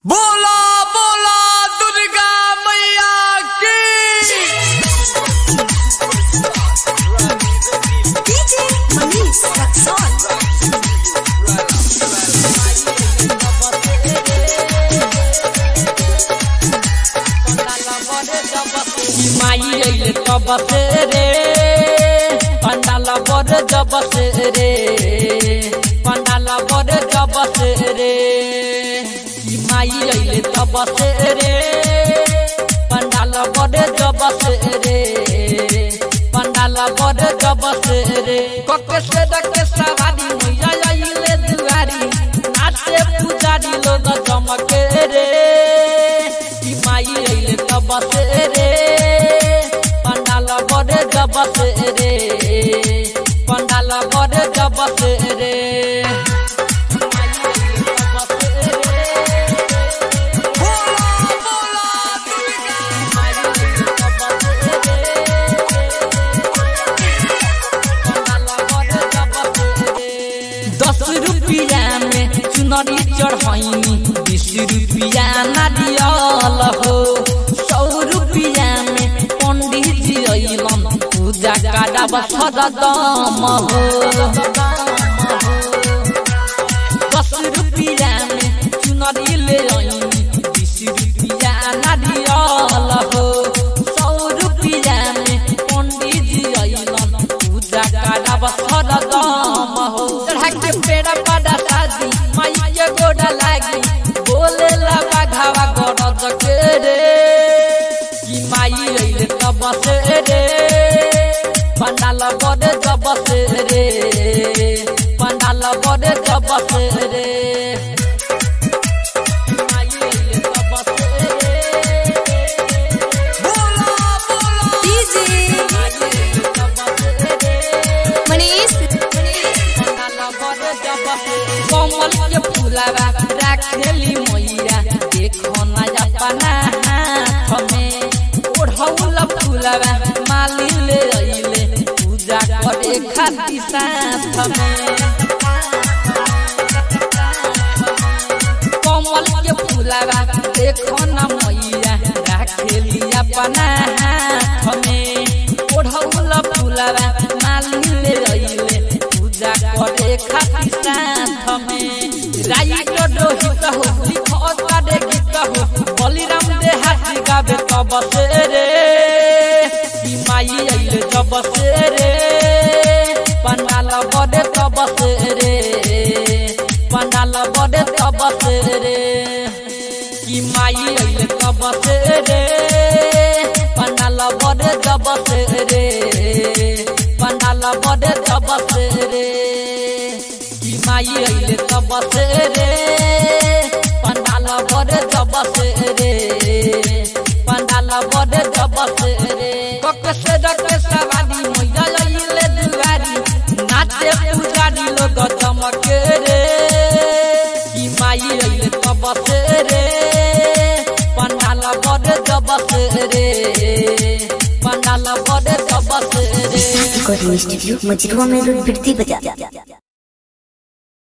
बोला बोला दुर्गा मैया की। DJ Manish Raxon। माई अइले तब से रे पंडाल बड़ जब से रे पंडाल बड़ जब से रे माई अइले तब से रे पंडाल बड़ जब से रे पंडाल बड़ जब से रे कके से डके सवारी मैया अइले दुआरी नाचे पुजारी लोग जमके रे माई अइले तब से रे पंडाल बड़ जब से रे पंडाल बड़ जब से रे बोला बोला दुर्गा 10 रुपया में चुनरी चढ़ाई 20 रुपया नारियल हो 100 रुपया में पंडित जी अइलन पूजा कराब सरदम हो 10 रुपया में चुनरी ले आई 20 रुपया नारियल हो 100 रुपया में पंडित जी अइलन पूजा कराब सरदम हो चढ़ा के पेड़ा पड़ा शादी माई के गोड़ा लागी बोले लगा घावा गरज के रे कि माई अइले तब से रे पंडाल बड़ जब से रे पंडाल बड़ जब से रे माई अइले तब से रे बोला बोला DJ Manish कमल के फुलावा राखेली मैया देखो ना अपना हाथ में ओढ़ौल फुलावा माली ले अइले पूजा करे खातिर साथ में कमल के फुलावा देखो ना मैया राखेली अपना हाथ में ओढ़ौल फुलावा माली ले अइले पूजा करे खातिर साथ में राई रोहित हो लिखो करे गीत हो बलिराम दे हाथी गावे तब से रे कि माई अइले जब से रे पंडाल बड़े तब से रे पंडाल बड़े तब से रे कि माई अइले तब से रे पंडाल बड़े जब से रे पंडाल बड़े जब से रे कि माई अइले तब से रे पंडाल बड़े जब से रे पंडाल बड़े जब से रे कके से डके सवारी मैया अइले दुआरी नाचे पुजारी लोग जमके रे कि माई अइले तब से रे पंडाल बड़े जब से रे पंडाल बड़े जब से रे रिकॉर्डिंग स्टूडियो मजरूआ में रोड बिरती बजा।